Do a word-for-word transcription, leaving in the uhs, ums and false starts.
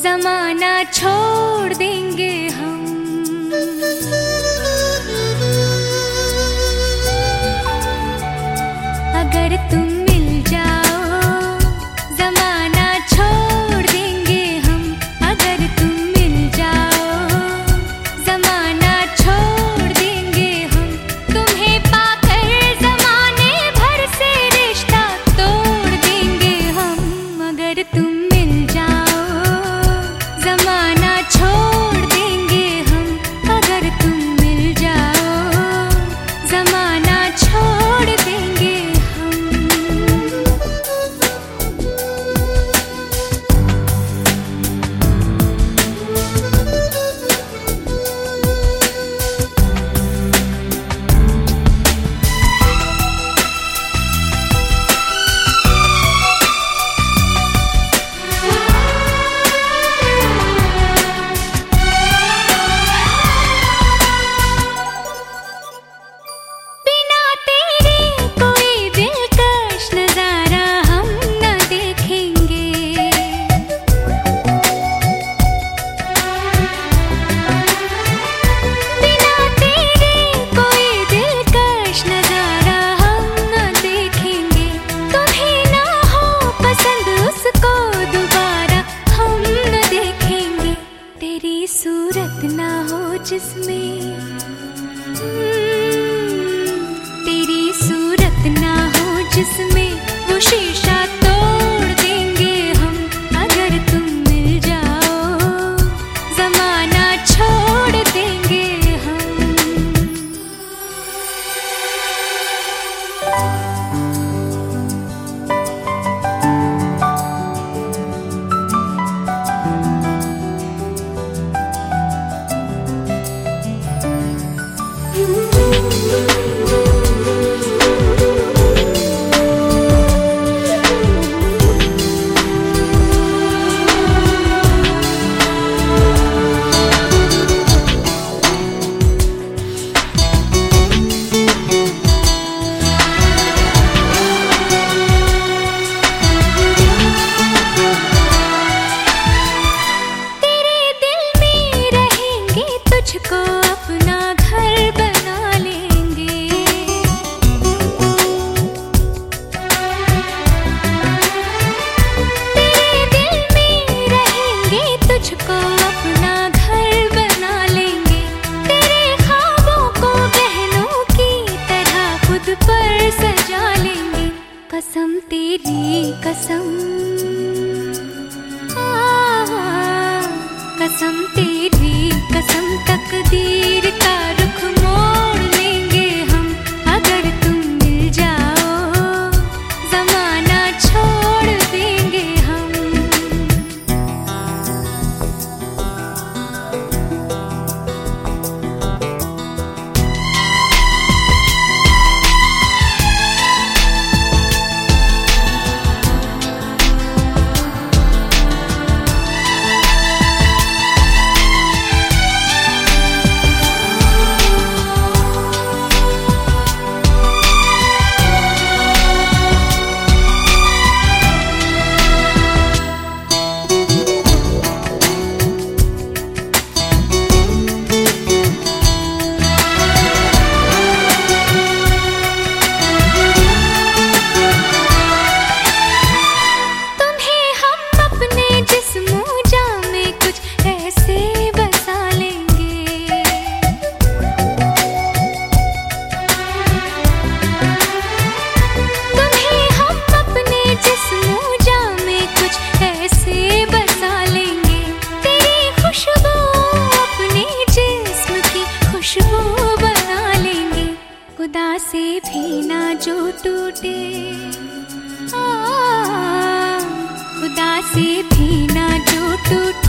जमाना छोड़ देंगे हम। अगर तुम मिल जाओ जमाना छोड़ देंगे हम। अगर तुम मिल जाओ जमाना छोड़ देंगे हम। तुम्हें पाकर जमाने भर से रिश्ता तोड़ देंगे हम। अगर तुम मिल जाओ जमाना छोड़ देंगे हम। अगर तुम मिल जाओ जमाना छोड़ देंगे जिसमें तेरी सूरत ना हो जिसमें वो शीशा तोड़ देंगे हम। अगर तुम मिल जाओ जमाना छोड़ देंगे हम। तुझको अपना घर बना लेंगे। तेरे दिल में रहेंगे तुझको अपना घर बना लेंगे। तेरे ख्वाबों को बहनों की तरह खुद पर सजा लेंगे। कसम तेरी कसम कसम तेरी कसम तकदीर का रुख मोड़ लेंगे हम। अगर तुम मिल जाओ जमाना छोड़ देंगे हम। खुदा से भी ना जो टूटे, आ, खुदा से भी ना जो टूटे।